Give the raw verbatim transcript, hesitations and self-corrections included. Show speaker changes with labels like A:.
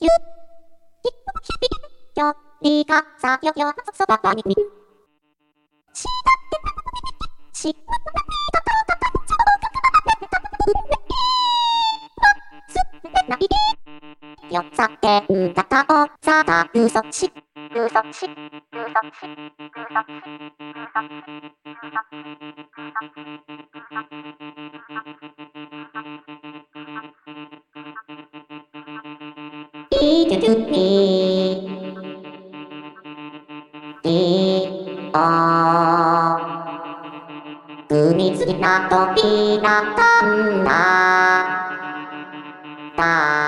A: ゆ、き、ひび、よ、りか、さ、よ、よ、そ、そば、ば、に、み。し、だ、け、し、し、な、い、よ、さ、け、ん、だ、た、お、さ、た、う、そ、し、う、そ、し、う、そ、し、う、そ、し、う、そ、し、う、そ、い、ちゅ、ちゅ、い、い、お、くみつきなとびらたんな、た